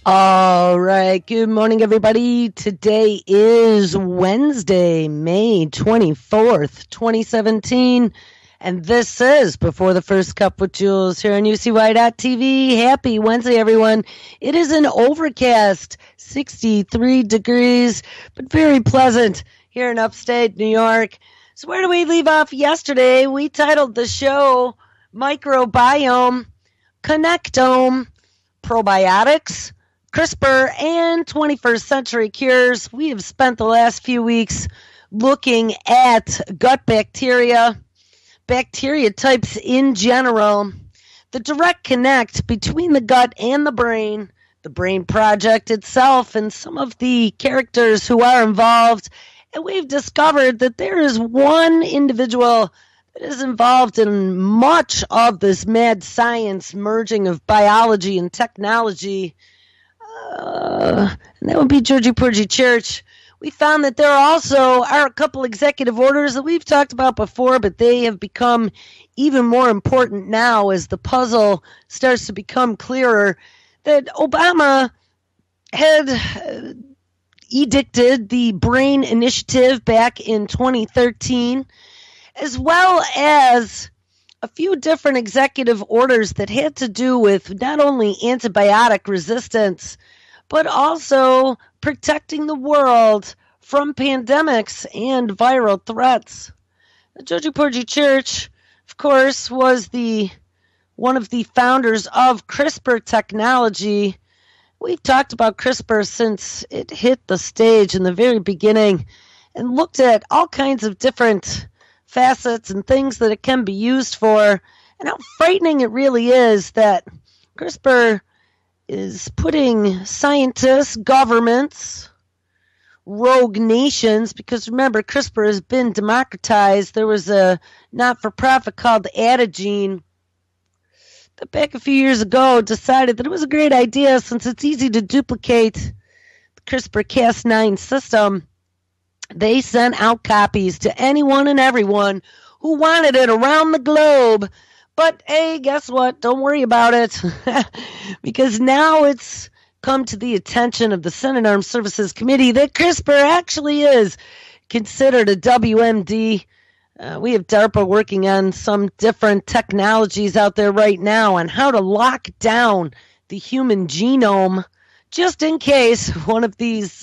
All right. Good morning, everybody. Today is Wednesday, May 24th, 2017. And this is Before the First Cup with Jules here on UCY.TV. Happy Wednesday, everyone. It is an overcast 63 degrees, but very pleasant here in upstate New York. So where do we leave off yesterday? We titled the show Microbiome, Connectome, Probiotics, CRISPR, and 21st century cures. We have spent the last few weeks looking at gut bacteria, bacteria types in general, the direct connect between the gut and the Brain Project itself, and some of the characters who are involved. And we've discovered that there is one individual that is involved in much of this mad science merging of biology and technology. And that would be Georgie Porgy Church. We found that there also are a couple executive orders that we've talked about before, but they have become even more important now as the puzzle starts to become clearer, that Obama had edicted the Brain Initiative back in 2013, as well as a few different executive orders that had to do with not only antibiotic resistance, but also protecting the world from pandemics and viral threats. The Georgie Porgy Church, of course, was one of the founders of CRISPR technology. We've talked about CRISPR since it hit the stage in the very beginning and looked at all kinds of different facets and things that it can be used for, and how frightening it really is that CRISPR is putting scientists, governments, rogue nations, because remember, CRISPR has been democratized. There was a not-for-profit called Adagene that back a few years ago decided that it was a great idea, since it's easy to duplicate the CRISPR-Cas9 system. They sent out copies to anyone and everyone who wanted it around the globe. But hey, guess what? Don't worry about it, because now it's come to the attention of the Senate Armed Services Committee that CRISPR actually is considered a WMD. We have DARPA working on some different technologies out there right now on how to lock down the human genome, just in case one of these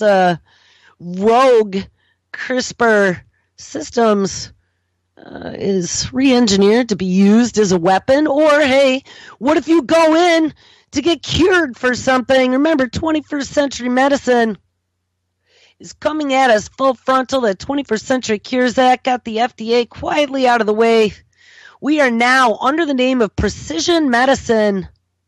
rogue CRISPR systems is re-engineered to be used as a weapon. Or hey, what if you go in to get cured for something? Remember, 21st century medicine is coming at us full frontal. That 21st Century Cures Act got the FDA quietly out of the way. We are now, under the name of precision medicine,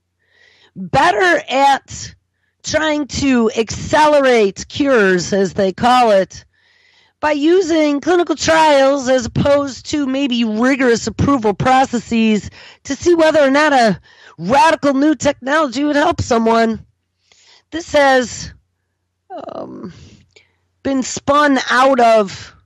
better at trying to accelerate cures, as they call it, by using clinical trials as opposed to maybe rigorous approval processes to see whether or not a radical new technology would help someone. This has been spun out of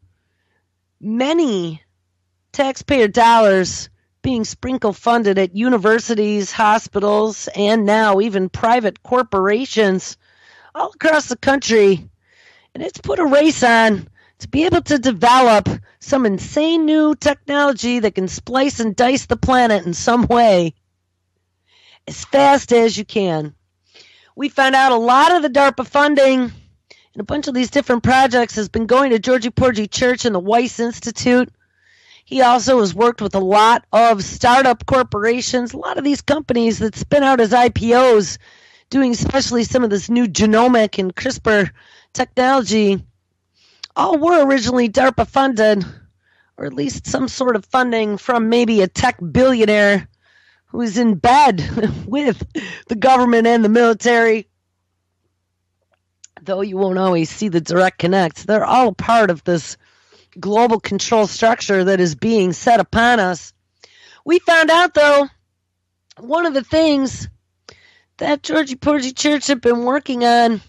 many taxpayer dollars being sprinkle funded at universities, hospitals, and now even private corporations all across the country. And it's put a race on to be able to develop some insane new technology that can splice and dice the planet in some way as fast as you can. We found out a lot of the DARPA funding and a bunch of these different projects has been going to Georgie Porgy Church and the Weiss Institute. He also has worked with a lot of startup corporations, a lot of these companies that spin out as IPOs, doing especially some of this new genomic and CRISPR technology. All were originally DARPA funded, or at least some sort of funding from maybe a tech billionaire who is in bed with the government and the military. Though you won't always see the direct connect, they're all a part of this global control structure that is being set upon us. We found out, though, one of the things that Georgie Porgy Church had been working on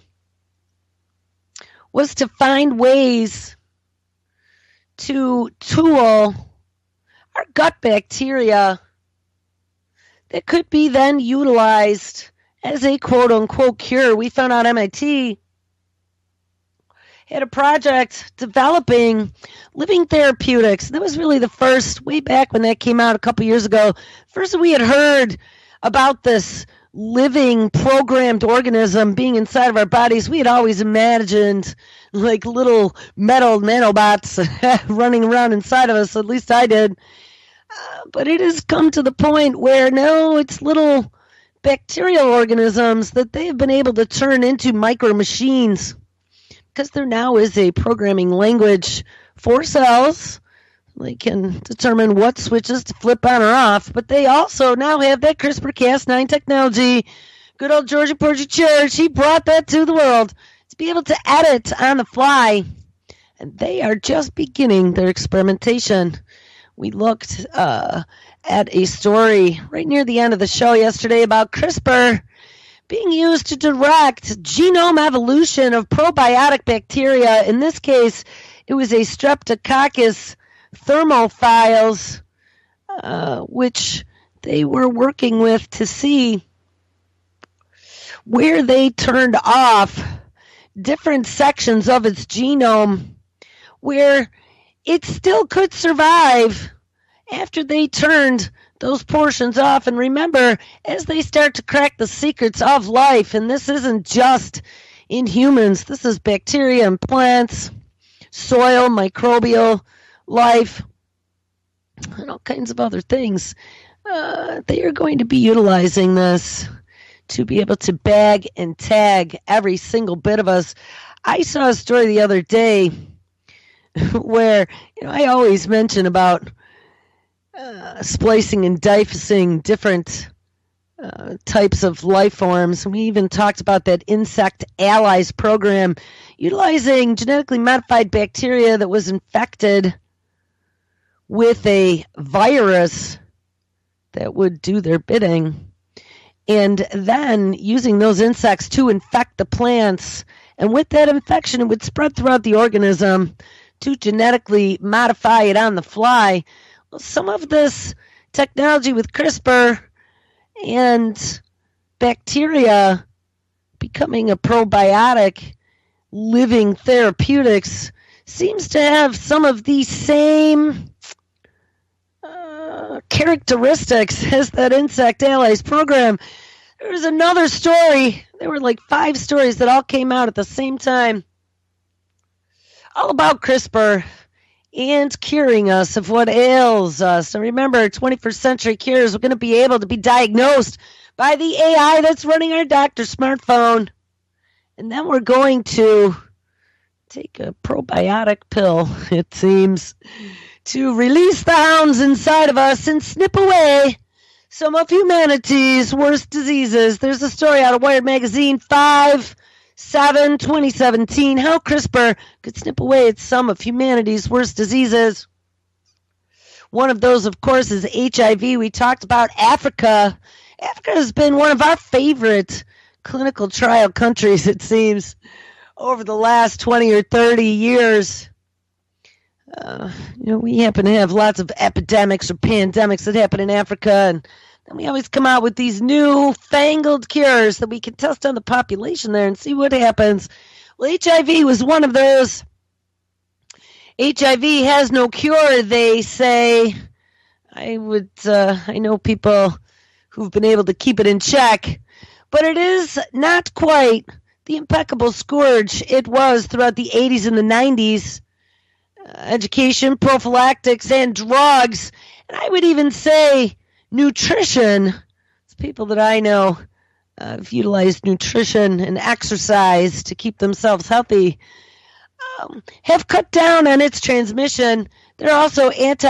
was to find ways to tool our gut bacteria that could be then utilized as a quote-unquote cure. We found out MIT had a project developing living therapeutics. That was really the first, way back when that came out a couple years ago, first we had heard about this living programmed organism being inside of our bodies. We had always imagined like little metal nanobots running around inside of us, at least I did. But it has come to the point where no, it's little bacterial organisms that they have been able to turn into micro machines, because there now is a programming language for cells. They can determine what switches to flip on or off, but they also now have that CRISPR-Cas9 technology. Good old Georgia Porgy Church, he brought that to the world to be able to edit on the fly. And they are just beginning their experimentation. We looked at a story right near the end of the show yesterday about CRISPR being used to direct genome evolution of probiotic bacteria. In this case, it was a Streptococcus thermophiles, which they were working with to see where they turned off different sections of its genome where it still could survive after they turned those portions off. And remember, as they start to crack the secrets of life, and this isn't just in humans, this is bacteria and plants, soil, microbial life, and all kinds of other things, they are going to be utilizing this to be able to bag and tag every single bit of us. I saw a story the other day where, I always mention about splicing and diffusing different types of life forms. We even talked about that Insect Allies program, utilizing genetically modified bacteria that was infected with a virus that would do their bidding, and then using those insects to infect the plants. And with that infection, it would spread throughout the organism to genetically modify it on the fly. Well, some of this technology with CRISPR and bacteria becoming a probiotic living therapeutics seems to have some of the same characteristics as that Insect Allies program. There was another story. There were like 5 stories that all came out at the same time, all about CRISPR and curing us of what ails us. So remember, 21st century cures, we're going to be able to be diagnosed by the AI that's running our doctor's smartphone. And then we're going to take a probiotic pill, it seems, to release the hounds inside of us and snip away some of humanity's worst diseases. There's a story out of Wired Magazine, 5/7/2017, how CRISPR could snip away at some of humanity's worst diseases. One of those, of course, is HIV. We talked about Africa. Africa has been one of our favorite clinical trial countries, it seems, over the last 20 or 30 years. We happen to have lots of epidemics or pandemics that happen in Africa, and then we always come out with these new fangled cures that we can test on the population there and see what happens. Well, HIV was one of those. HIV has no cure, they say. I know people who've been able to keep it in check, but it is not quite the impeccable scourge it was throughout the 80s and the 90s. Education, prophylactics, and drugs, and I would even say nutrition. People that I know have utilized nutrition and exercise to keep themselves healthy, have cut down on its transmission. There are also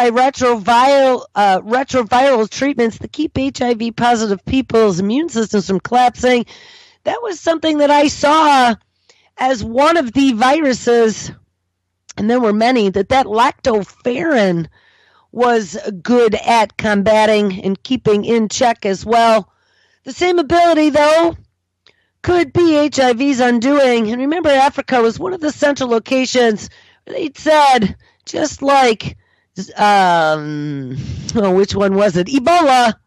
retroviral treatments that keep HIV-positive people's immune systems from collapsing. That was something that I saw as one of the viruses, and there were many, that lactoferrin was good at combating and keeping in check as well. The same ability, though, could be HIV's undoing. And remember, Africa was one of the central locations where they'd said, just like, which one was it? Ebola.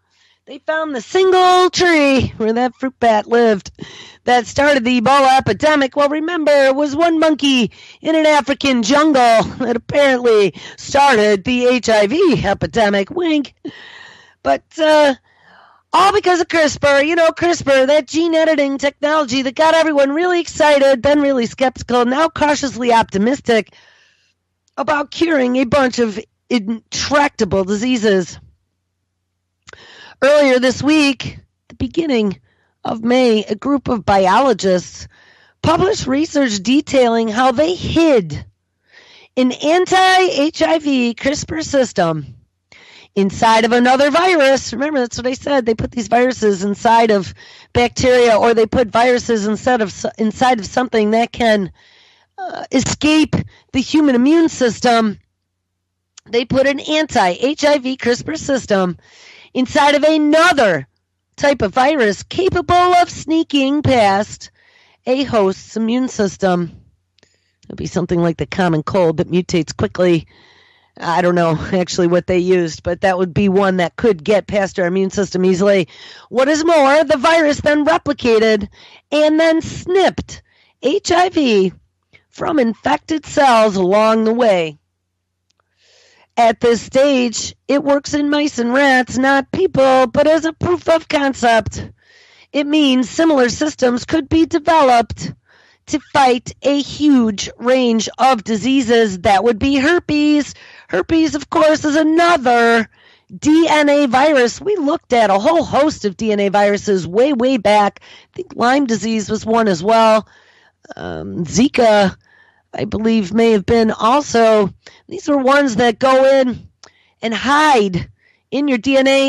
They found the single tree where that fruit bat lived that started the Ebola epidemic. Well, remember, it was one monkey in an African jungle that apparently started the HIV epidemic. Wink. But all because of CRISPR. You know, CRISPR, that gene editing technology that got everyone really excited, then really skeptical, now cautiously optimistic about curing a bunch of intractable diseases. Earlier this week, the beginning of May, a group of biologists published research detailing how they hid an anti-HIV CRISPR system inside of another virus. Remember, that's what I said. They put these viruses inside of bacteria, or they put viruses inside of something that can escape the human immune system. They put an anti-HIV CRISPR system inside of another type of virus capable of sneaking past a host's immune system. It'll be something like the common cold that mutates quickly. I don't know actually what they used, but that would be one that could get past our immune system easily. What is more, the virus then replicated and then snipped HIV from infected cells along the way. At this stage, it works in mice and rats, not people, but as a proof of concept. It means similar systems could be developed to fight a huge range of diseases. That would be herpes. Herpes, of course, is another DNA virus. We looked at a whole host of DNA viruses way, way back. I think Lyme disease was one as well. Zika, I believe, may have been also. These are ones that go in and hide in your DNA.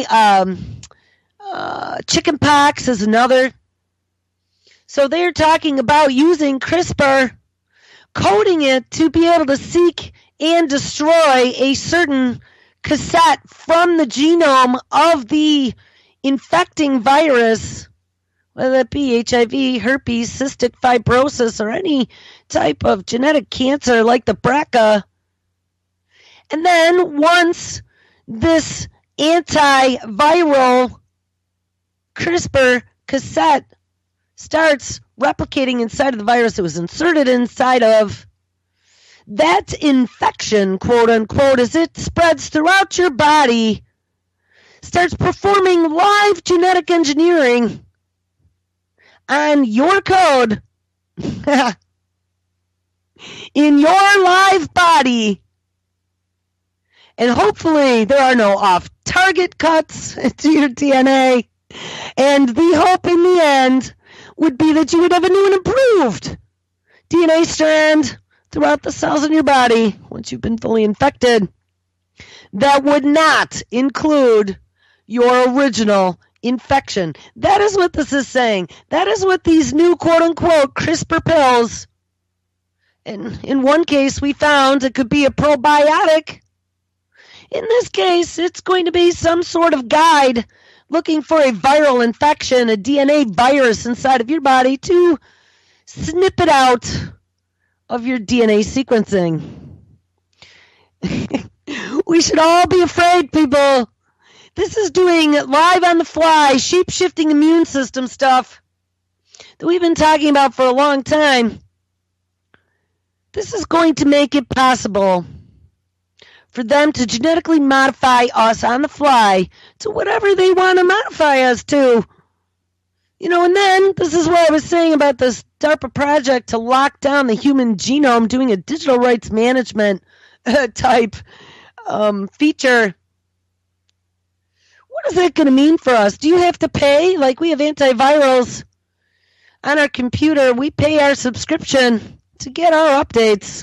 Chicken pox is another. So they're talking about using CRISPR, coding it to be able to seek and destroy a certain cassette from the genome of the infecting virus, whether it be HIV, herpes, cystic fibrosis, or any type of genetic cancer like the BRCA. And then once this antiviral CRISPR cassette starts replicating inside of the virus it was inserted inside of, that infection, quote unquote, as it spreads throughout your body, starts performing live genetic engineering on your code in your live body. And hopefully there are no off-target cuts to your DNA. And the hope in the end would be that you would have a new and improved DNA strand throughout the cells in your body once you've been fully infected. That would not include your original infection. That is what this is saying. That is what these new quote-unquote CRISPR pills, and in one case we found it could be a probiotic. In this case, it's going to be some sort of guide looking for a viral infection, a DNA virus inside of your body to snip it out of your DNA sequencing. We should all be afraid, people. This is doing live on the fly, shape-shifting immune system stuff that we've been talking about for a long time. This is going to make it possible for them to genetically modify us on the fly to whatever they want to modify us to. You know, and then this is what I was saying about this DARPA project to lock down the human genome, doing a digital rights management type feature. What is that going to mean for us? Do you have to pay? Like, we have antivirals on our computer. We pay our subscription to get our updates.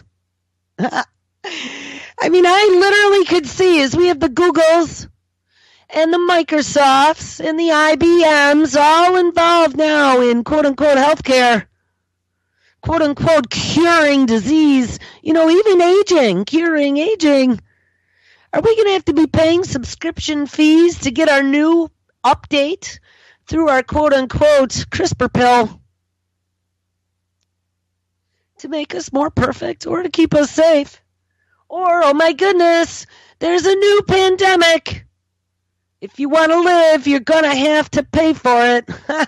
I mean, I literally could see as we have the Googles and the Microsofts and the IBMs all involved now in quote-unquote healthcare, quote-unquote curing disease, you know, even aging, curing aging. Are we going to have to be paying subscription fees to get our new update through our quote-unquote CRISPR pill to make us more perfect or to keep us safe? Or, oh my goodness, there's a new pandemic. If you want to live, you're going to have to pay for it.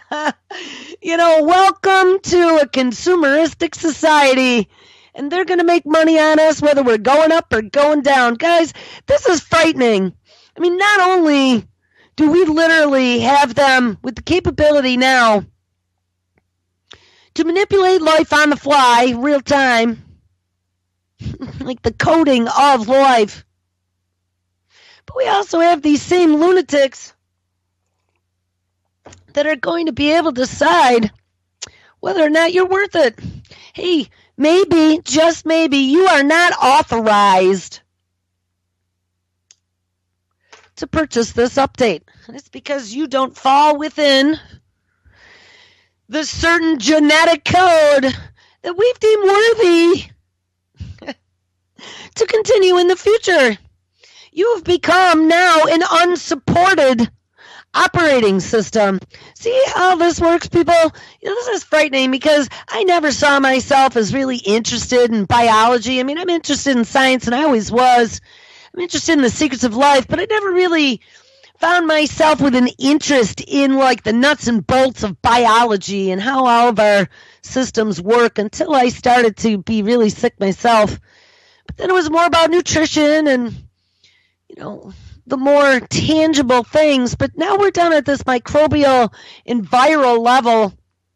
Welcome to a consumeristic society. And they're going to make money on us whether we're going up or going down. Guys, this is frightening. I mean, not only do we literally have them with the capability now to manipulate life on the fly, real time, like the coding of life, but we also have these same lunatics that are going to be able to decide whether or not you're worth it. Hey, maybe, just maybe, you are not authorized to purchase this update. It's because you don't fall within the certain genetic code that we've deemed worthy to continue in the future. You have become now an unsupported operating system. See how this works, people? This is frightening because I never saw myself as really interested in biology. I mean, I'm interested in science, and I always was. I'm interested in the secrets of life, but I never really found myself with an interest in like the nuts and bolts of biology and how all of our systems work until I started to be really sick myself. But then it was more about nutrition and, the more tangible things. But now we're down at this microbial and viral level.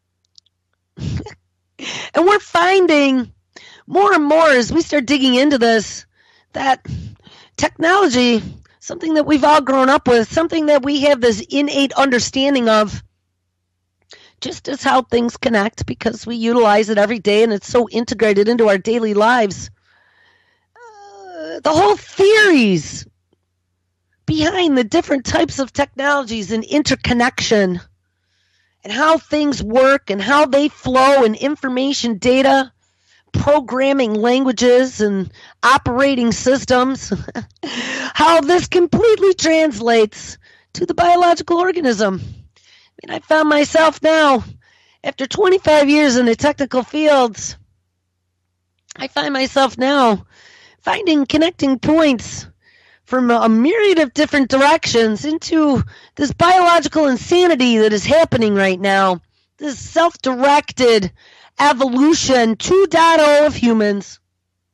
And we're finding more and more as we start digging into this that technology, something that we've all grown up with, something that we have this innate understanding of, just as how things connect because we utilize it every day and it's so integrated into our daily lives. The whole theories behind the different types of technologies and interconnection and how things work and how they flow and information data, programming languages and operating systems, how this completely translates to the biological organism. I mean, I found myself now, after 25 years in the technical fields, I find myself now finding connecting points from a myriad of different directions into this biological insanity that is happening right now, this self-directed evolution 2.0 of humans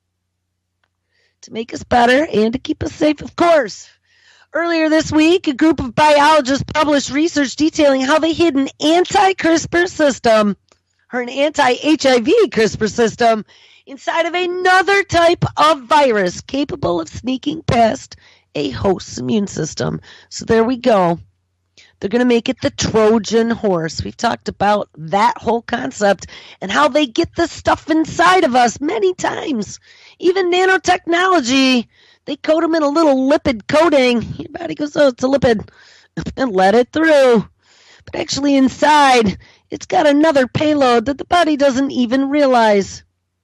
to make us better and to keep us safe, of course. Earlier this week, a group of biologists published research detailing how they hid an anti-CRISPR system, or an anti-HIV CRISPR system, inside of another type of virus capable of sneaking past a host's immune system. So there we go. They're going to make it the Trojan horse. We've talked about that whole concept and how they get this stuff inside of us many times. Even nanotechnology, they coat them in a little lipid coating. Your body goes, oh, it's a lipid, and let it through. But actually inside, it's got another payload that the body doesn't even realize.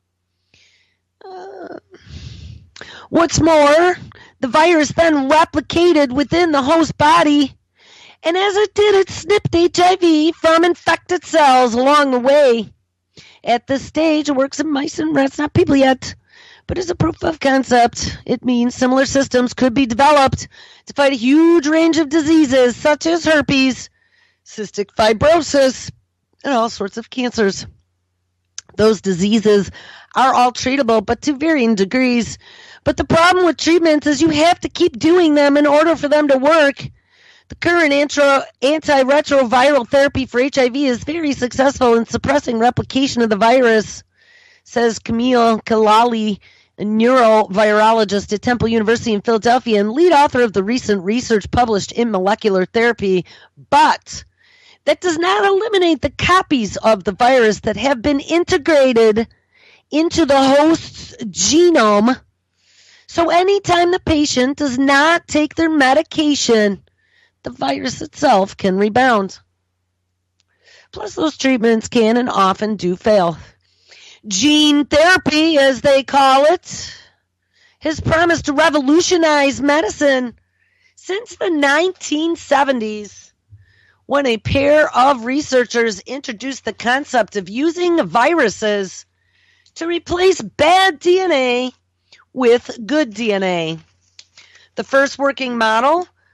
What's more, the virus then replicated within the host body, and as it did, it snipped HIV from infected cells along the way. At this stage, it works in mice and rats, not people yet, but as a proof of concept, it means similar systems could be developed to fight a huge range of diseases such as herpes, cystic fibrosis, and all sorts of cancers. Those diseases are all treatable, but to varying degrees. But the problem with treatments is you have to keep doing them in order for them to work. The current antiretroviral therapy for HIV is very successful in suppressing replication of the virus, says Camille Kalali, a neurovirologist at Temple University in Philadelphia and lead author of the recent research published in Molecular Therapy. But that does not eliminate the copies of the virus that have been integrated into the host's genome. So anytime the patient does not take their medication, the virus itself can rebound. Plus, those treatments can and often do fail. Gene therapy, as they call it, has promised to revolutionize medicine since the 1970s, when a pair of researchers introduced the concept of using viruses to replace bad DNA with good DNA. The first working model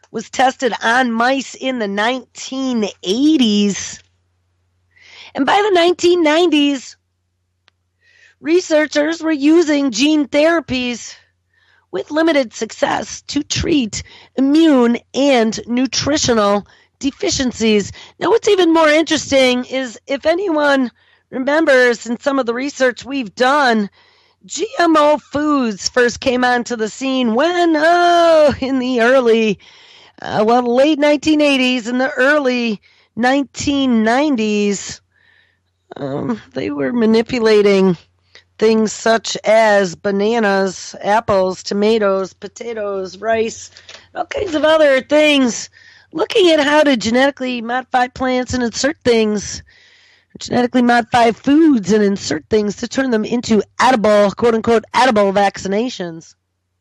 was tested on mice in the 1980s. And by the 1990s, researchers were using gene therapies with limited success to treat immune and nutritional deficiencies. Now, what's even more interesting is if anyone remembers in some of the research we've done, GMO foods first came onto the scene when, in the early, late 1980s and the early 1990s. They were manipulating things such as bananas, apples, tomatoes, potatoes, rice, all kinds of other things, looking at how to genetically modify plants and insert things, genetically modify foods and insert things to turn them into edible, quote-unquote, edible vaccinations.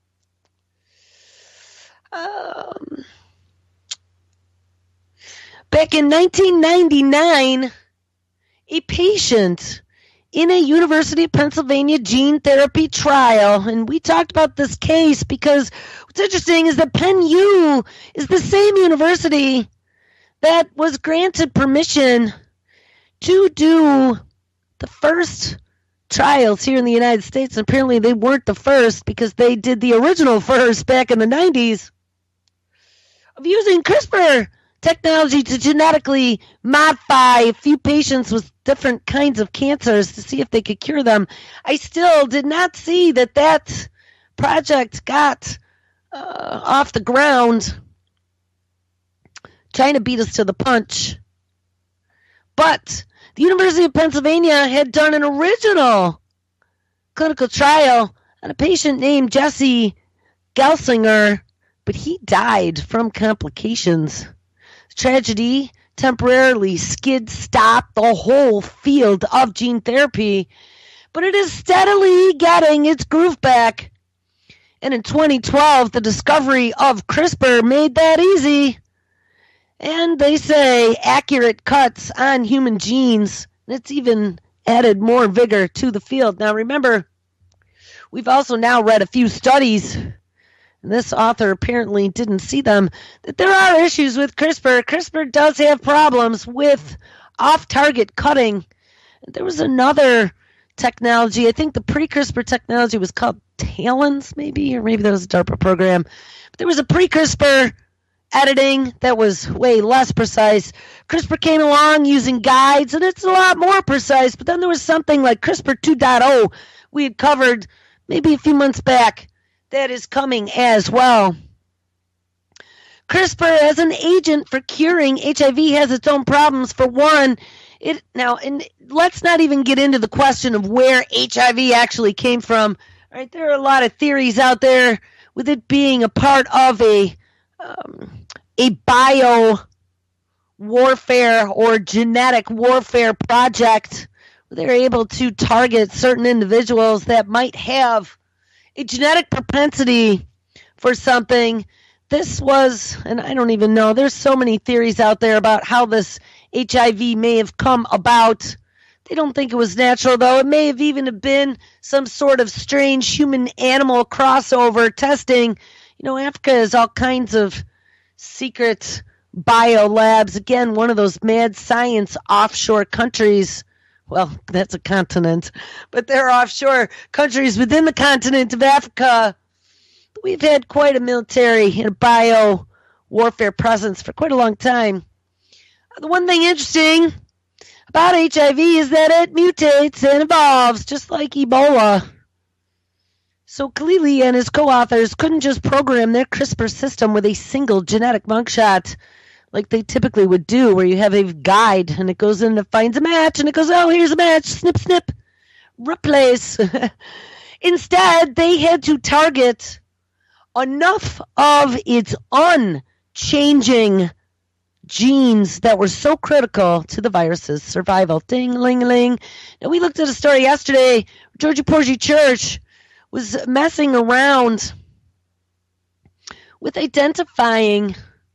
Back in 1999, a patient in a University of Pennsylvania gene therapy trial, and we talked about this case because what's interesting is that Penn U is the same university that was granted permission to do the first trials here in the United States. And apparently they weren't the first because they did the original first back in the 90s of using CRISPR technology to genetically modify a few patients with different kinds of cancers to see if they could cure them. I still did not see that project got off the ground, trying to beat us to the punch. But the University of Pennsylvania had done an original clinical trial on a patient named Jesse Gelsinger, but he died from complications. Tragedy temporarily skid-stopped the whole field of gene therapy, but it is steadily getting its groove back. And in 2012, the discovery of CRISPR made that easy. And they say accurate cuts on human genes. It's even added more vigor to the field. Now remember, we've also now read a few studies, and this author apparently didn't see them, that there are issues with CRISPR. CRISPR does have problems with off-target cutting. There was another technology, I think the pre-CRISPR technology was called TALENs, maybe, or maybe that was a DARPA program. But there was a pre-CRISPR editing that was way less precise. CRISPR came along using guides, and it's a lot more precise. But then there was something like CRISPR 2.0 we had covered maybe a few months back that is coming as well. CRISPR as an agent for curing HIV has its own problems. For one, and let's not even get into the question of where HIV actually came from. All right, there are a lot of theories out there with it being a part of a bio warfare or genetic warfare project. They're able to target certain individuals that might have a genetic propensity for something. This was, and I don't even know, there's so many theories out there about how this HIV may have come about. They don't think it was natural, though. It may have even been some sort of strange human-animal crossover testing. You know, Africa has all kinds of secret biolabs. Again, one of those mad science offshore countries. Well, that's a continent, but there are offshore countries within the continent of Africa. We've had quite a military and bio warfare presence for quite a long time. The one thing interesting about HIV is that it mutates and evolves just like Ebola. So Khalili and his co-authors couldn't just program their CRISPR system with a single genetic mugshot like they typically would do, where you have a guide and it goes in and finds a match and it goes, oh, here's a match, snip, snip, replace. Instead, they had to target enough of its unchanging genes that were so critical to the virus's survival. Ding-a-ling-a-ling. Now, we looked at a story yesterday. Georgia Porgy Church was messing around with identifying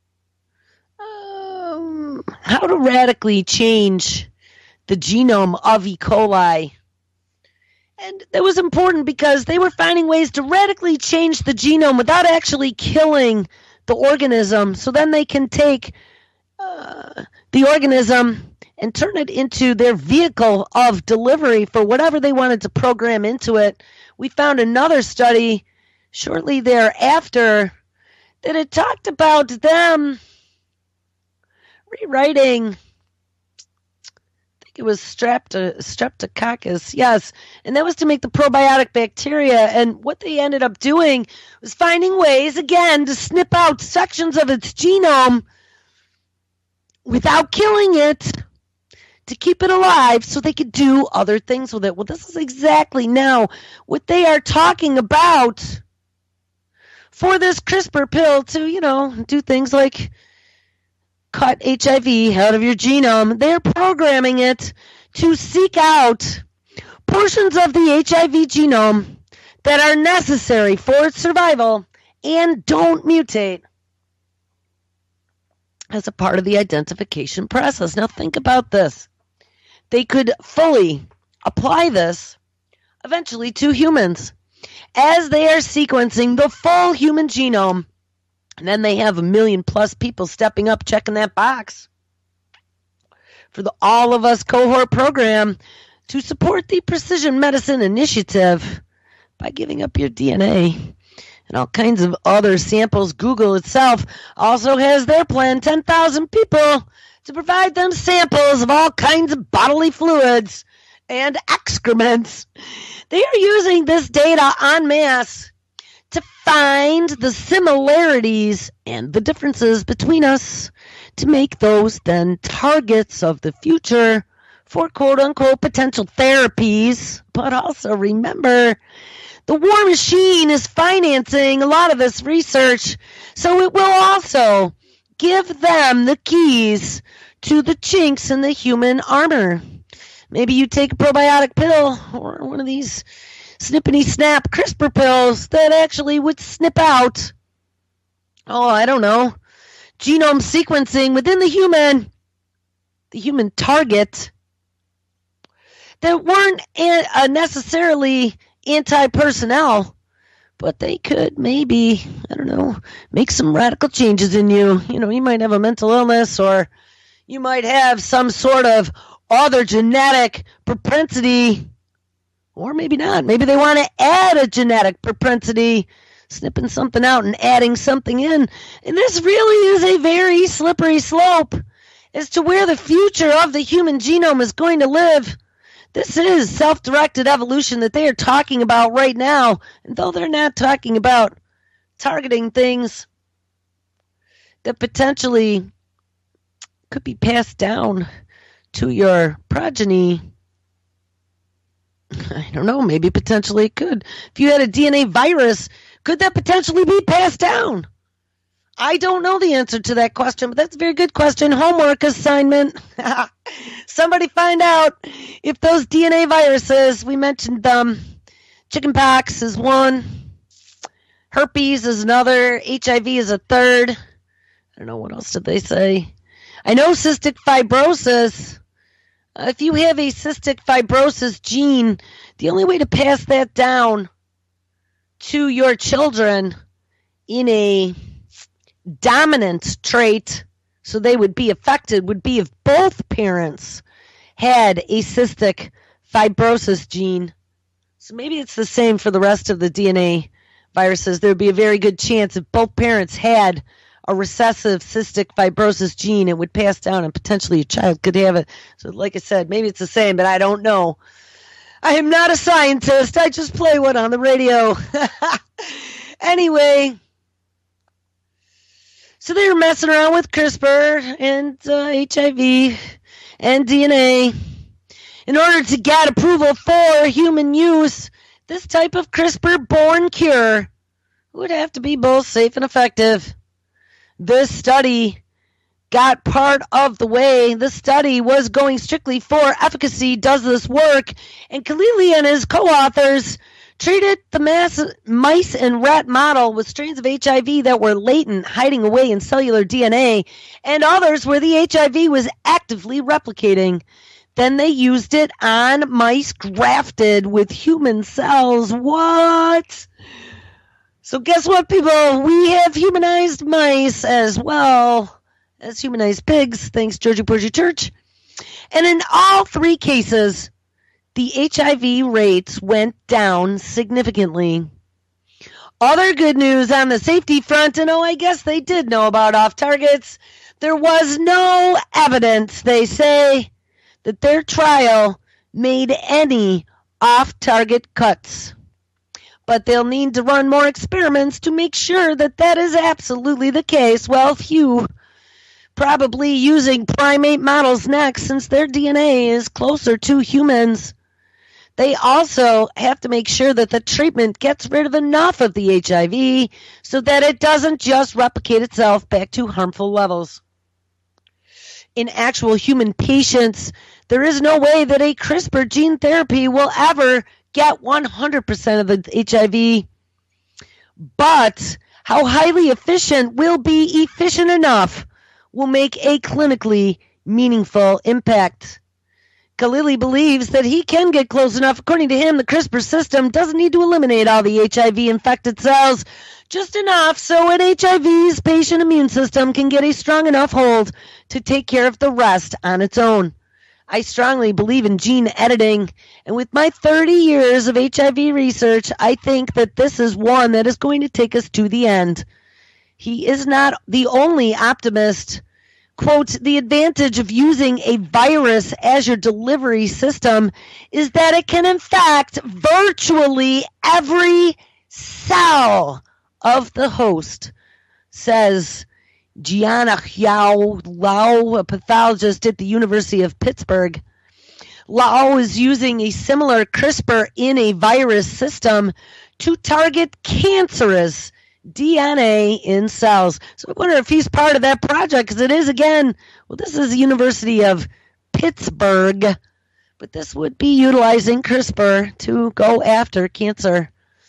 how to radically change the genome of E. coli. And that was important because they were finding ways to radically change the genome without actually killing the organism. So then they can take the organism and turn it into their vehicle of delivery for whatever they wanted to program into it. We found another study shortly thereafter that it talked about them rewriting, I think it was streptococcus, yes, and that was to make the probiotic bacteria. And what they ended up doing was finding ways, again, to snip out sections of its genome without killing it, to keep it alive so they could do other things with it. Well, this is exactly now what they are talking about for this CRISPR pill to, do things like cut HIV out of your genome. They're programming it to seek out portions of the HIV genome that are necessary for its survival and don't mutate as a part of the identification process. Now think about this. They could fully apply this eventually to humans as they are sequencing the full human genome. And then they have 1 million plus people stepping up, checking that box for the All of Us cohort program to support the Precision Medicine Initiative by giving up your DNA and all kinds of other samples. Google itself also has their plan, 10,000 people, to provide them samples of all kinds of bodily fluids and excrements. They are using this data en masse to find the similarities and the differences between us to make those then targets of the future for quote-unquote potential therapies. But also remember, the war machine is financing a lot of this research, so it will also give them the keys to the chinks in the human armor. Maybe you take a probiotic pill or one of these snippity-snap CRISPR pills that actually would snip out, I don't know, genome sequencing within the human target that weren't necessarily anti-personnel, but they could maybe, I don't know, make some radical changes in you. You might have a mental illness, or you might have some sort of other genetic propensity, or maybe not. Maybe they want to add a genetic propensity, snipping something out and adding something in. And this really is a very slippery slope as to where the future of the human genome is going to live. This is self-directed evolution that they are talking about right now. And though they're not talking about targeting things that potentially could be passed down to your progeny, I don't know, maybe potentially it could. If you had a DNA virus, could that potentially be passed down? I don't know the answer to that question, but that's a very good question. Homework assignment. Somebody find out if those DNA viruses, we mentioned them, chickenpox is one, herpes is another, HIV is a third. I don't know, what else did they say? I know cystic fibrosis. If you have a cystic fibrosis gene, the only way to pass that down to your children in a dominant trait, so they would be affected, would be if both parents had a cystic fibrosis gene. So maybe it's the same for the rest of the DNA viruses. There would be a very good chance if both parents had a recessive cystic fibrosis gene, it would pass down and potentially a child could have it. So like I said, maybe it's the same, but I don't know. I am not a scientist. I just play one on the radio. Anyway, so they were messing around with CRISPR and HIV and DNA in order to get approval for human use. This type of CRISPR-born cure would have to be both safe and effective. This study got part of the way. This study was going strictly for efficacy. Does this work? And Khalili and his co-authors treated the mice and rat model with strains of HIV that were latent, hiding away in cellular DNA, and others where the HIV was actively replicating. Then they used it on mice grafted with human cells. What? So guess what, people? We have humanized mice as well as humanized pigs, thanks Georgie Porgy Church. And in all three cases, the HIV rates went down significantly. Other good news on the safety front, and I guess they did know about off-targets. There was no evidence, they say, that their trial made any off-target cuts. But they'll need to run more experiments to make sure that that is absolutely the case. Well, few. Probably using primate models next, since their DNA is closer to humans. They also have to make sure that the treatment gets rid of enough of the HIV so that it doesn't just replicate itself back to harmful levels. In actual human patients, there is no way that a CRISPR gene therapy will ever get 100% of the HIV. But how highly efficient will be efficient enough will make a clinically meaningful impact. Khalili believes that he can get close enough. According to him, the CRISPR system doesn't need to eliminate all the HIV-infected cells, just enough so an HIV's patient immune system can get a strong enough hold to take care of the rest on its own. I strongly believe in gene editing, and with my 30 years of HIV research, I think that this is one that is going to take us to the end. He is not the only optimist. Quote, the advantage of using a virus as your delivery system is that it can infect virtually every cell of the host, says Gianna Lau, a pathologist at the University of Pittsburgh. Lau is using a similar CRISPR in a virus system to target cancerous DNA in cells. So I wonder if he's part of that project, because it is, again, well, this is the University of Pittsburgh, but this would be utilizing CRISPR to go after cancer.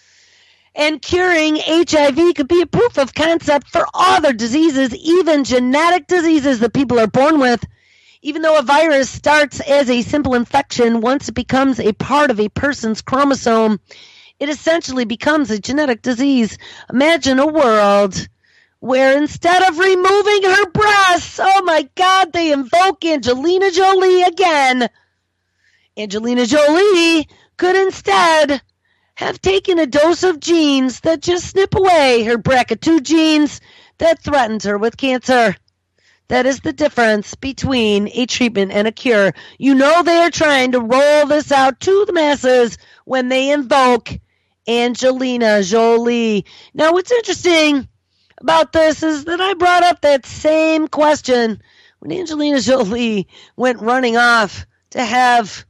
And curing HIV could be a proof of concept for other diseases, even genetic diseases that people are born with. Even though a virus starts as a simple infection, once it becomes a part of a person's chromosome, it essentially becomes a genetic disease. Imagine a world where instead of removing her breasts, oh my God, they invoke Angelina Jolie again. Angelina Jolie could instead have taken a dose of genes that just snip away her BRCA2 genes that threatens her with cancer. That is the difference between a treatment and a cure. You know they are trying to roll this out to the masses when they invoke Angelina Jolie. Now, what's interesting about this is that I brought up that same question when Angelina Jolie went running off to have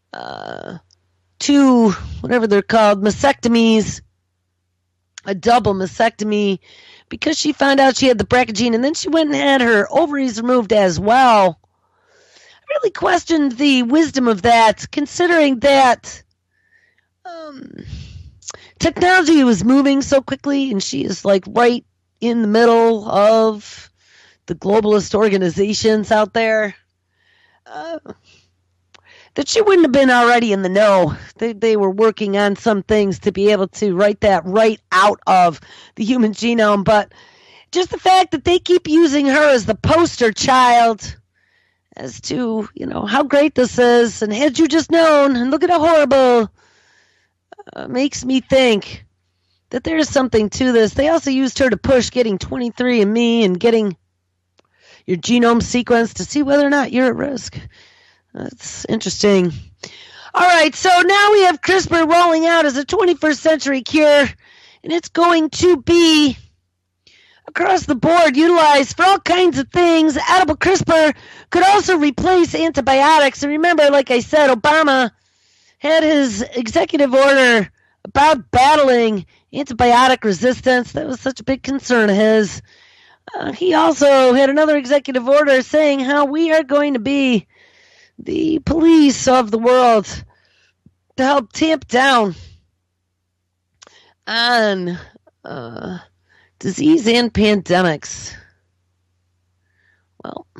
two, whatever they're called, mastectomies, a double mastectomy, because she found out she had the BRCA gene, and then she went and had her ovaries removed as well. I really questioned the wisdom of that, considering that technology was moving so quickly, and she is like right in the middle of the globalist organizations out there. That she wouldn't have been already in the know. They were working on some things to be able to write that right out of the human genome. But just the fact that they keep using her as the poster child as to, how great this is. And had you just known, and look at how horrible, makes me think that there is something to this. They also used her to push getting 23andMe and getting your genome sequenced to see whether or not you're at risk. That's interesting. All right, so now we have CRISPR rolling out as a 21st century cure, and it's going to be across the board utilized for all kinds of things. Edible CRISPR could also replace antibiotics. And remember, like I said, Obama had his executive order about battling antibiotic resistance. That was such a big concern of his. He also had another executive order saying how we are going to be the police of the world to help tamp down on disease and pandemics. Well,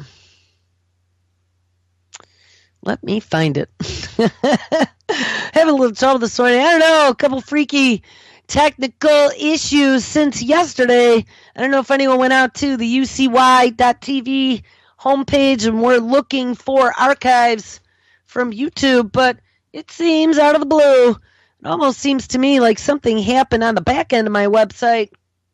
let me find it. Having a little trouble this morning. I don't know, a couple freaky technical issues since yesterday. I don't know if anyone went out to the UCY.tv homepage and were looking for archives from YouTube, but it seems out of the blue. It almost seems to me like something happened on the back end of my website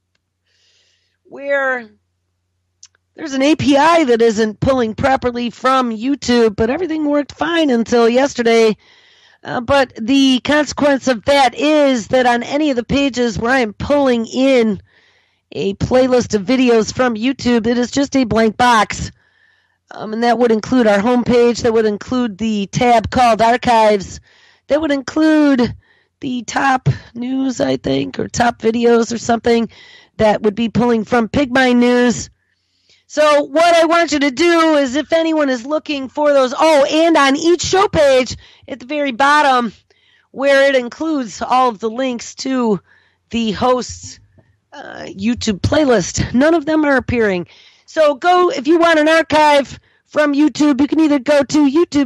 where there's an API that isn't pulling properly from YouTube, but everything worked fine until yesterday. But the consequence of that is that on any of the pages where I am pulling in a playlist of videos from YouTube, it is just a blank box. And that would include our homepage. That would include the tab called Archives. That would include the top news, I think, or top videos or something that would be pulling from Pigmine News. So what I want you to do is, if anyone is looking for those, and on each show page at the very bottom where it includes all of the links to the host's YouTube playlist, none of them are appearing. So go, if you want an archive from YouTube, you can either go to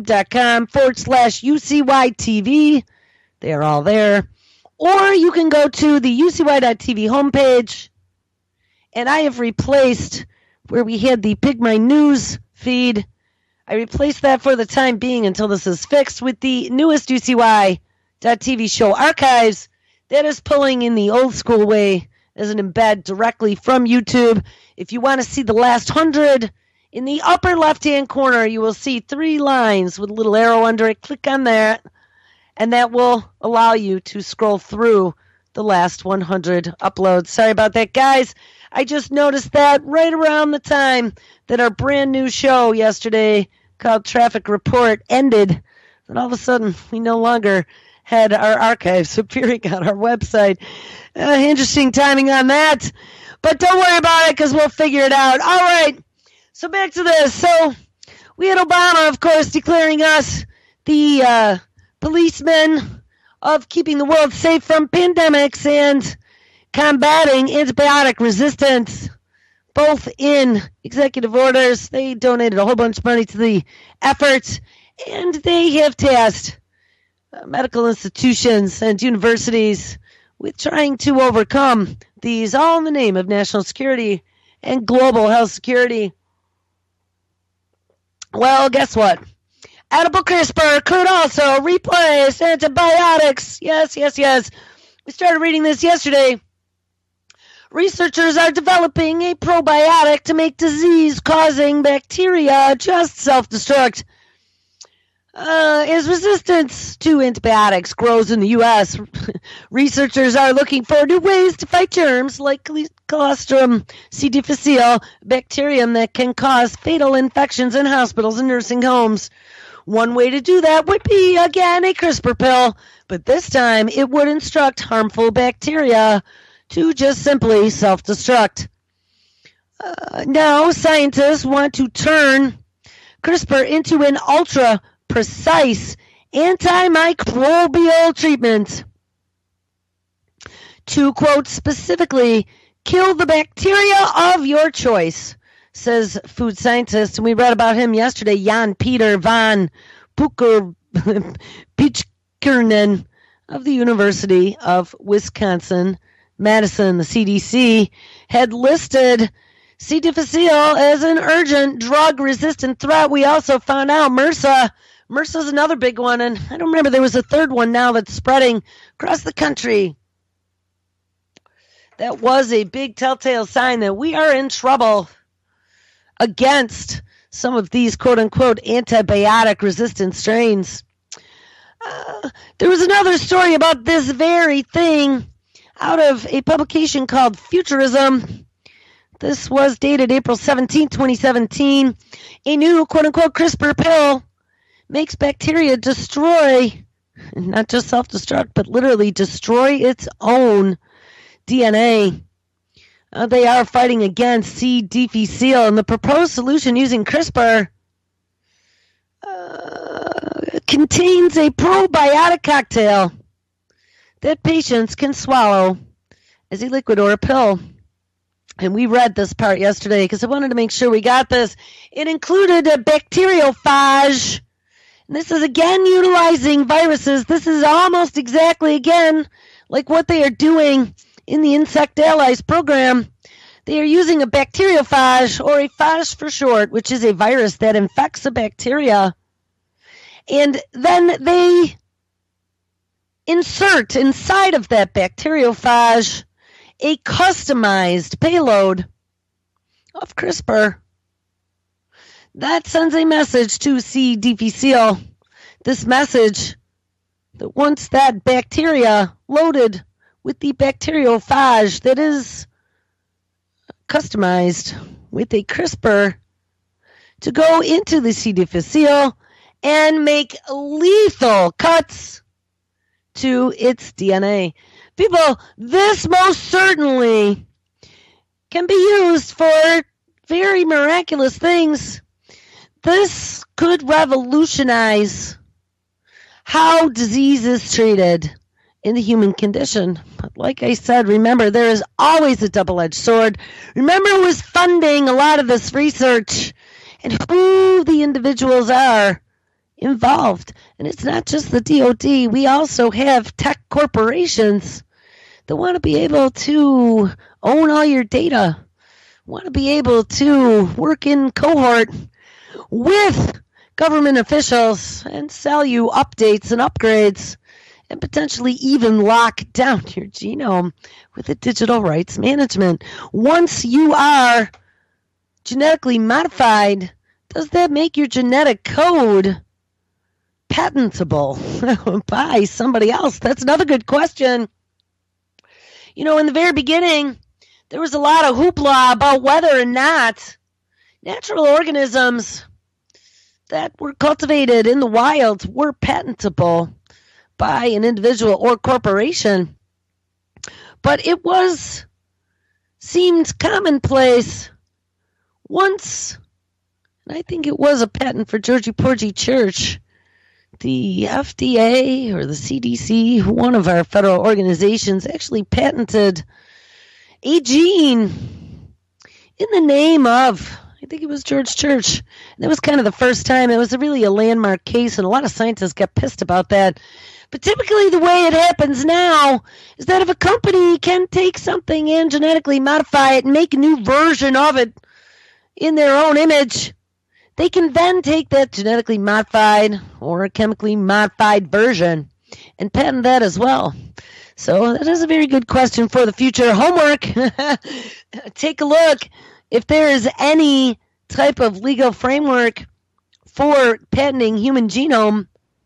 youtube.com/UCYTV. They are all there. Or you can go to the UCY.TV homepage. And I have replaced where we had the Pigmine News feed. I replaced that for the time being until this is fixed with the newest UCY.TV show archives. That is pulling in the old school way as an embed directly from YouTube. If you want to see the last 100, in the upper left-hand corner, you will see 3 lines with a little arrow under it. Click on that, and that will allow you to scroll through the last 100 uploads. Sorry about that, guys. I just noticed that right around the time that our brand new show yesterday called Traffic Report ended, and all of a sudden we no longer had our archives appearing on our website. Interesting timing on that. But don't worry about it because we'll figure it out. All right. So back to this. So we had Obama, of course, declaring us the policemen of keeping the world safe from pandemics and combating antibiotic resistance, both in executive orders. They donated a whole bunch of money to the effort, and they have tasked medical institutions and universities with trying to overcome these, all in the name of national security and global health security. Well, guess what? Edible CRISPR could also replace antibiotics. Yes. We started reading this yesterday. Researchers are developing a probiotic to make disease-causing bacteria just self-destruct. As resistance to antibiotics grows in the U.S., researchers are looking for new ways to fight germs like Clostridium C. difficile, bacterium that can cause fatal infections in hospitals and nursing homes. One way to do that would be, again, a CRISPR pill, but this time it would instruct harmful bacteria to just simply self-destruct. Now, scientists want to turn CRISPR into an ultra-precise antimicrobial treatment to, quote, specifically kill the bacteria of your choice, says food scientist. And we read about him yesterday, Jan Peter van Pichkernen of the University of Wisconsin Madison. The CDC had listed C. difficile as an urgent drug-resistant threat. We also found out MRSA. MRSA's another big one, and I don't remember, there was a third one now that's spreading across the country. That was a big telltale sign that we are in trouble against some of these quote-unquote antibiotic-resistant strains. There was another story about this very thing out of a publication called Futurism. This was dated April 17, 2017. A new quote-unquote CRISPR pill makes bacteria destroy, not just self-destruct, but literally destroy its own DNA. They are fighting against C. difficile, and the proposed solution using CRISPR contains a probiotic cocktail that patients can swallow as a liquid or a pill. And we read this part yesterday because I wanted to make sure we got this. It included a bacteriophage. And this is again utilizing viruses. This is almost exactly, again, like what they are doing in the Insect Allies program. They are using a bacteriophage, or a phage for short, which is a virus that infects a bacteria. And then they insert inside of that bacteriophage a customized payload of CRISPR. That sends a message to C. difficile. This message that once that bacteria loaded with the bacteriophage that is customized with a CRISPR to go into the C. difficile and make lethal cuts to its DNA. People, this most certainly can be used for very miraculous things. This could revolutionize how disease is treated in the human condition. But like I said, remember, there is always a double-edged sword. Remember who is funding a lot of this research and who the individuals are involved. And it's not just the DOD. We also have tech corporations that want to be able to own all your data, want to be able to work in cohort with government officials and sell you updates and upgrades and potentially even lock down your genome with a digital rights management. Once you are genetically modified, does that make your genetic code patentable by somebody else? That's another good question. You know, in the very beginning, there was a lot of hoopla about whether or not natural organisms that were cultivated in the wild were patentable by an individual or corporation. But it seemed commonplace once, and I think it was a patent for Georgie Porgy Church, the FDA or the CDC, one of our federal organizations, actually patented a gene in the name of, I think it was George Church. And that was kind of the first time. It was really a landmark case, and a lot of scientists got pissed about that. But typically the way it happens now is that if a company can take something and genetically modify it and make a new version of it in their own image, they can then take that genetically modified or chemically modified version and patent that as well. So that is a very good question for the future homework. Take a look if there is any type of legal framework for patenting human genome.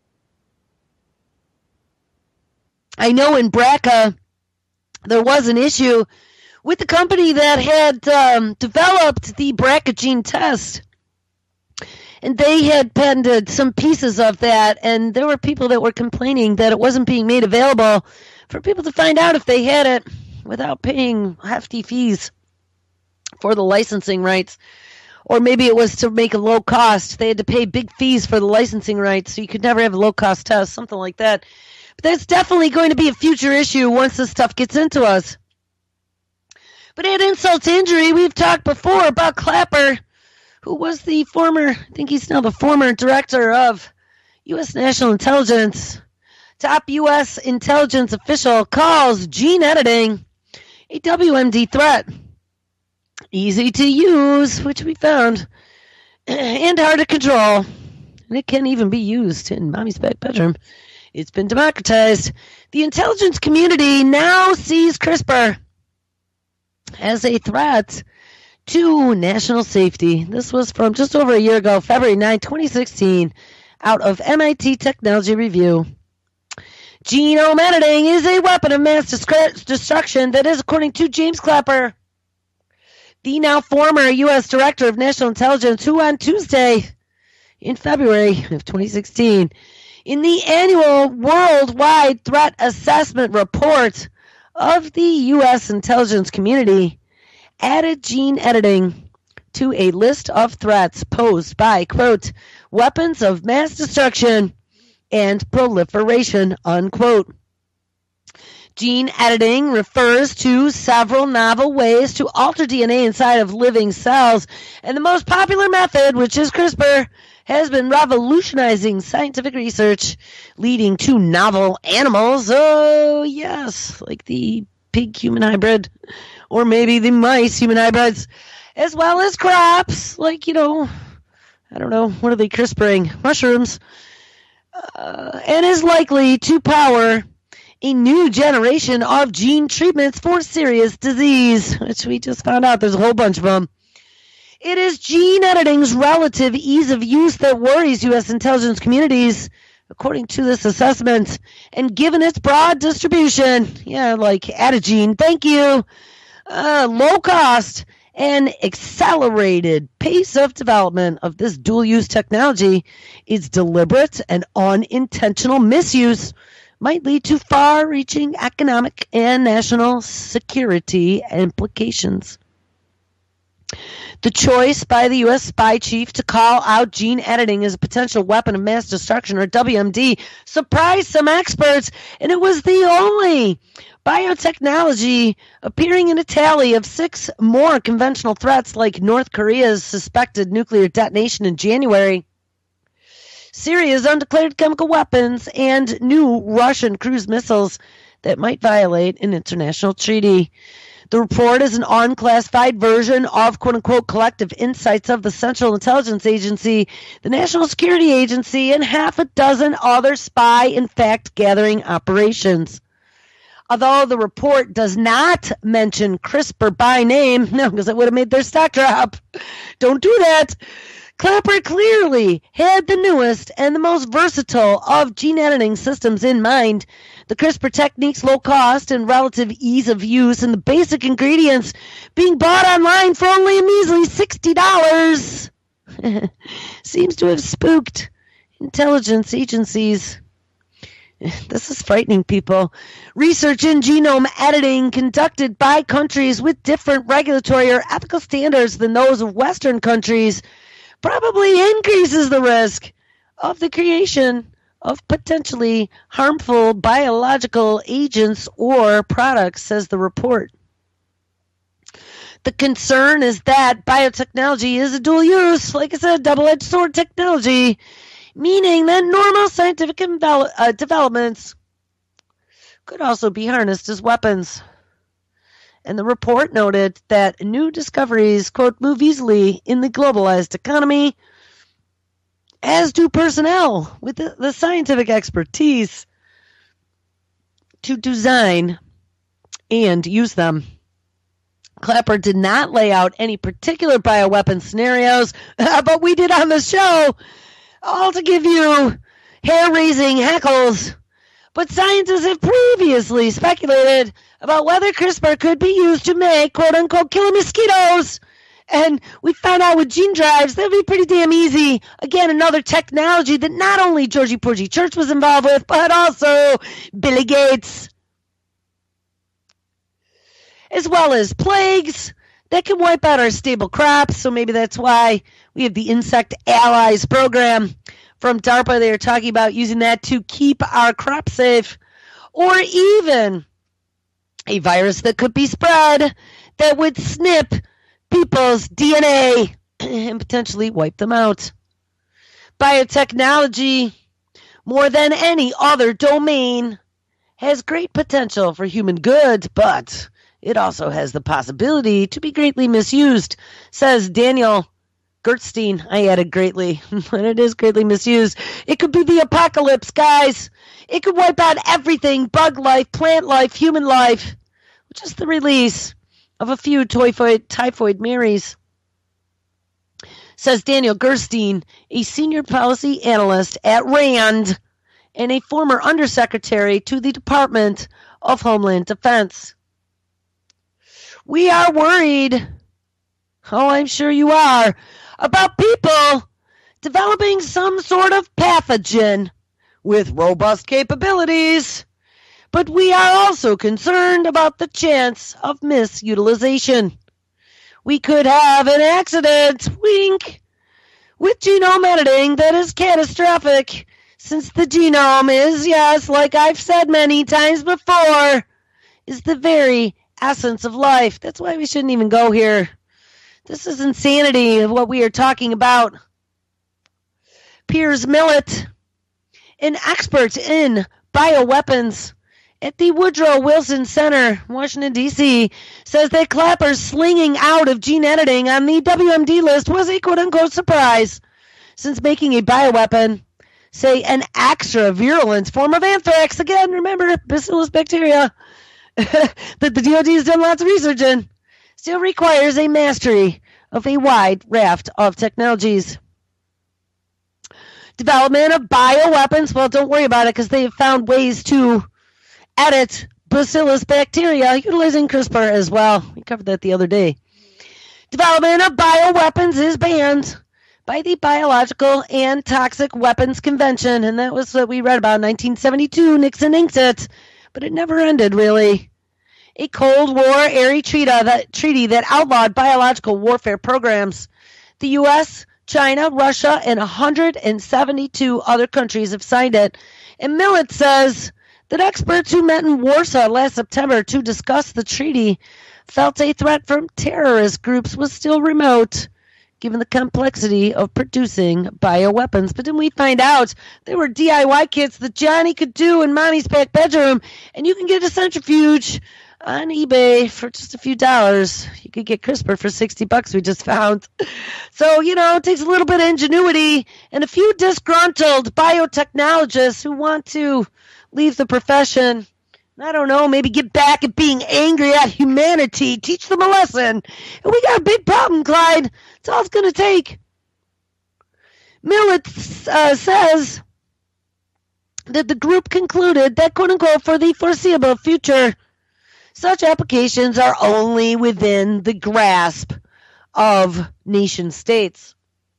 I know in BRCA there was an issue with the company that had developed the BRCA gene test. And they had patented some pieces of that, and there were people that were complaining that it wasn't being made available for people to find out if they had it without paying hefty fees for the licensing rights. Or maybe it was to make a low cost. They had to pay big fees for the licensing rights, so you could never have a low-cost test, something like that. But that's definitely going to be a future issue once this stuff gets into us. But add insult to injury, we've talked before about Clapper, who was the former, I think he's now the former director of U.S. National Intelligence. Top U.S. intelligence official calls gene editing a WMD threat. Easy to use, which we found, and hard to control. And it can even be used in mommy's back bedroom. It's been democratized. The intelligence community now sees CRISPR as a threat to national safety. This was from just over a year ago, February 9, 2016, out of MIT Technology Review. Genome editing is a weapon of mass destruction that is, according to James Clapper, the now former U.S. Director of National Intelligence, who on Tuesday in February of 2016, in the annual Worldwide Threat Assessment Report of the U.S. intelligence community, added gene editing to a list of threats posed by, quote, weapons of mass destruction and proliferation, unquote. Gene editing refers to several novel ways to alter DNA inside of living cells, and the most popular method, which is CRISPR, has been revolutionizing scientific research, leading to novel animals. Oh, yes, like the pig-human hybrid, or maybe the mice-human hybrids, as well as crops, like, I don't know, what are they CRISPRing? Mushrooms. And is likely to power a new generation of gene treatments for serious disease, which we just found out there's a whole bunch of them. It is gene editing's relative ease of use that worries U.S. intelligence communities, according to this assessment, and given its broad distribution, like Adagene, thank you, low cost, and accelerated pace of development of this dual-use technology, its deliberate and unintentional misuse might lead to far-reaching economic and national security implications. The choice by the U.S. spy chief to call out gene editing as a potential weapon of mass destruction, or WMD, surprised some experts, and it was the only biotechnology appearing in a tally of 6 more conventional threats, like North Korea's suspected nuclear detonation in January, Syria's undeclared chemical weapons, and new Russian cruise missiles that might violate an international treaty. The report is an unclassified version of, quote-unquote, collective insights of the Central Intelligence Agency, the National Security Agency, and half a dozen other spy and fact-gathering operations. Although the report does not mention CRISPR by name, no, because it would have made their stock drop. Don't do that. Clapper clearly had the newest and the most versatile of gene editing systems in mind. The CRISPR technique's low cost and relative ease of use, and the basic ingredients being bought online for only a measly $60 seems to have spooked intelligence agencies. This is frightening, people. Research in genome editing conducted by countries with different regulatory or ethical standards than those of Western countries probably increases the risk of the creation of potentially harmful biological agents or products, says the report. The concern is that biotechnology is a dual use, like I said, double-edged sword technology, meaning that normal scientific developments could also be harnessed as weapons. And the report noted that new discoveries, quote, move easily in the globalized economy, as do personnel with the scientific expertise to design and use them. Clapper did not lay out any particular bioweapon scenarios, but we did on the show, all to give you hair-raising heckles. But scientists have previously speculated about whether CRISPR could be used to make, quote-unquote, killer mosquitoes. And we found out with gene drives, that would be pretty damn easy. Again, another technology that not only Georgie Porgy Church was involved with, but also Billy Gates. As well as plagues that can wipe out our stable crops. So maybe that's why we have the Insect Allies program from DARPA. They are talking about using that to keep our crops safe. Or even a virus that could be spread that would snip people's DNA and potentially wipe them out. Biotechnology, more than any other domain, has great potential for human good, but it also has the possibility to be greatly misused, says Daniel Gerstein. I added greatly, but it is greatly misused. It could be the apocalypse, guys. It could wipe out everything, bug life, plant life, human life, with just the release of a few typhoid Marys, says Daniel Gerstein, a senior policy analyst at RAND and a former undersecretary to the Department of Homeland Defense. We are worried, oh, I'm sure you are, about people developing some sort of pathogen with robust capabilities. But we are also concerned about the chance of misutilization. We could have an accident, wink, with genome editing that is catastrophic, since the genome is, yes, like I've said many times before, is the very essence of life. That's why we shouldn't even go here. This is insanity of what we are talking about. Piers Millett, an expert in bioweapons at the Woodrow Wilson Center, Washington, D.C., says that Clapper's slinging out of gene editing on the WMD list was a quote-unquote surprise, since making a bioweapon, say an extra virulent form of anthrax, again, remember, bacillus bacteria, that the DoD has done lots of research in, still requires a mastery of a wide raft of technologies. Development of bioweapons, well, don't worry about it because they have found ways to edit bacillus bacteria utilizing CRISPR as well. We covered that the other day. Development of bioweapons is banned by the Biological and Toxic Weapons Convention, and that was what we read about in 1972. Nixon inked it, but it never ended, really. A Cold War-era treaty that outlawed biological warfare programs. The U.S., China, Russia, and 172 other countries have signed it. And Millett says that experts who met in Warsaw last September to discuss the treaty felt a threat from terrorist groups was still remote, given the complexity of producing bioweapons. But then we find out there were DIY kits that Johnny could do in Mommy's back bedroom, and you can get a centrifuge on eBay for just a few dollars. You could get CRISPR for $60, we just found. So, it takes a little bit of ingenuity and a few disgruntled biotechnologists who want to leave the profession. I don't know, maybe get back at being angry at humanity, teach them a lesson. And we got a big problem, Clyde. That's all it's going to take. Millett says that the group concluded that, quote-unquote, for the foreseeable future, such applications are only within the grasp of nation states.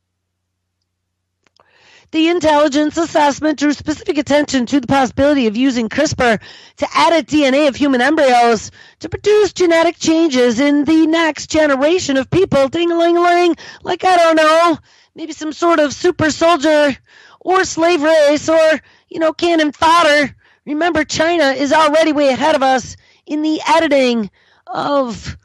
The intelligence assessment drew specific attention to the possibility of using CRISPR to edit DNA of human embryos to produce genetic changes in the next generation of people. Ding-a-ling-a-ling, like, I don't know, maybe some sort of super soldier or slave race or, cannon fodder. Remember, China is already way ahead of us in the editing of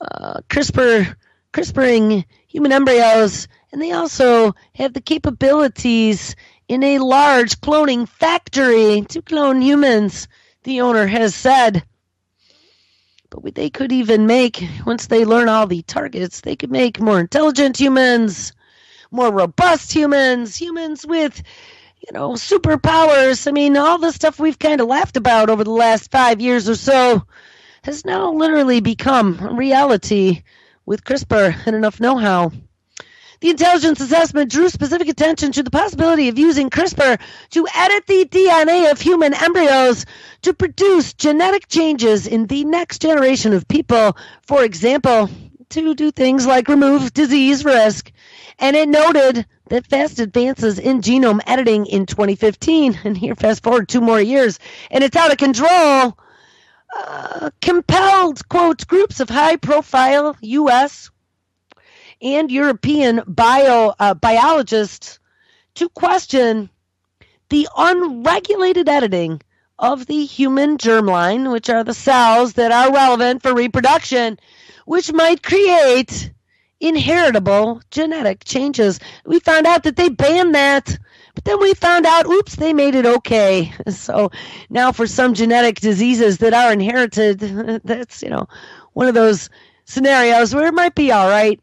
CRISPRing human embryos, and they also have the capabilities in a large cloning factory to clone humans, the owner has said. But they could even make, once they learn all the targets, they could make more intelligent humans, more robust humans, humans with superpowers. I mean, all the stuff we've kind of laughed about over the last 5 years or so has now literally become a reality with CRISPR and enough know-how. The intelligence assessment drew specific attention to the possibility of using CRISPR to edit the DNA of human embryos to produce genetic changes in the next generation of people, for example, to do things like remove disease risk. And it noted that fast advances in genome editing in 2015, and here fast forward 2 more years, and it's out of control, compelled, quote, groups of high-profile U.S. and European biologists to question the unregulated editing of the human germline, which are the cells that are relevant for reproduction, which might create inheritable genetic changes. We found out that they banned that, but then we found out, oops, they made it okay. So now for some genetic diseases that are inherited, that's, one of those scenarios where it might be all right.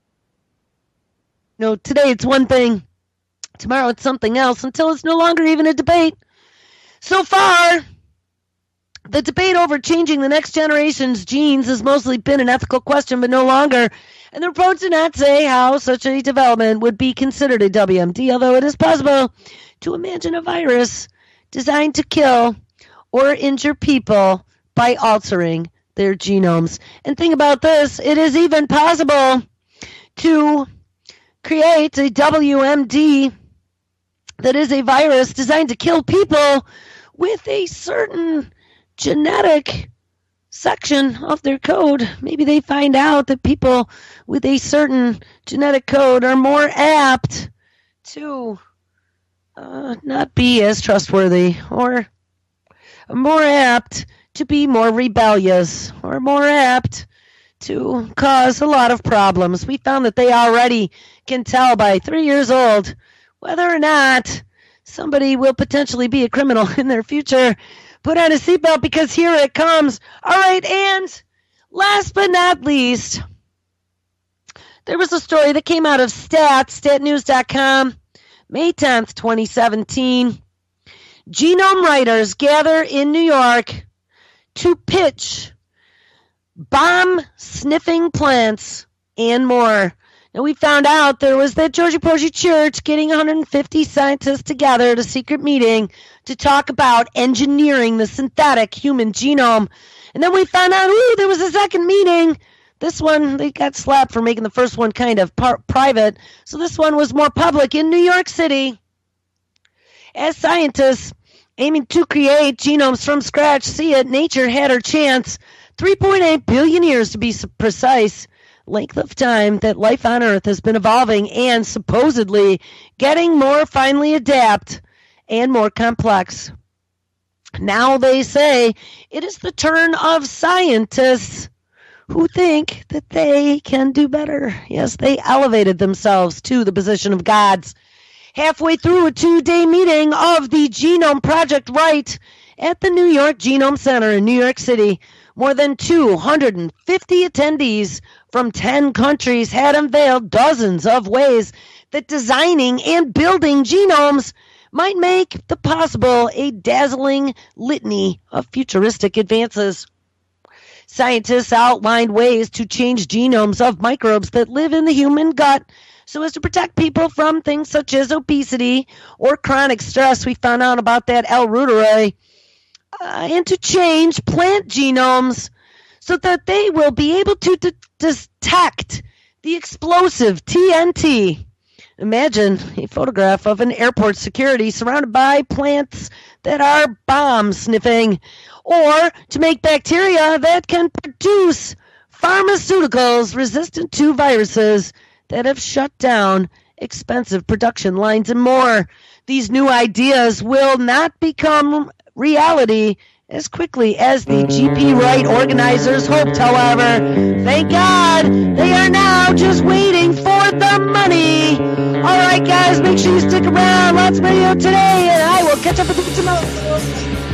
Today it's one thing, tomorrow it's something else, until it's no longer even a debate. So far, the debate over changing the next generation's genes has mostly been an ethical question, but no longer. And the reports do not say how such a development would be considered a WMD, although it is possible to imagine a virus designed to kill or injure people by altering their genomes. And think about this, it is even possible to create a WMD that is a virus designed to kill people with a certain genetic section of their code. Maybe they find out that people with a certain genetic code are more apt to not be as trustworthy, or more apt to be more rebellious or more apt to cause a lot of problems. We found that they already can tell by 3 years old whether or not somebody will potentially be a criminal in their future. Put on a seatbelt because here it comes. All right, and last but not least, there was a story that came out of statnews.com, May 10th, 2017. Genome writers gather in New York to pitch bomb-sniffing plants and more. Now, we found out there was that Georgie Porgy Church getting 150 scientists together at a secret meeting to talk about engineering the synthetic human genome. And then we found out, there was a second meeting. This one, they got slapped for making the first one kind of private. So this one was more public in New York City. As scientists aiming to create genomes from scratch see it, nature had her chance. 3.8 billion years to be precise, length of time that life on Earth has been evolving and supposedly getting more finely adapt and more complex. Now they say it is the turn of scientists who think that they can do better. Yes, they elevated themselves to the position of gods. Halfway through a 2-day meeting of the Genome Project right at the New York Genome Center in New York City, more than 250 attendees from 10 countries had unveiled dozens of ways that designing and building genomes might make the possible a dazzling litany of futuristic advances. Scientists outlined ways to change genomes of microbes that live in the human gut so as to protect people from things such as obesity or chronic stress. We found out about that L. reuteri. And to change plant genomes so that they will be able to detect the explosive TNT. Imagine a photograph of an airport security surrounded by plants that are bomb sniffing, or to make bacteria that can produce pharmaceuticals resistant to viruses that have shut down expensive production lines and more. These new ideas will not become reality as quickly as the GP Right organizers hoped, however. Thank God they are now just waiting for the money. All right, guys, make sure you stick around. Lots of video today, and I will catch up with you tomorrow.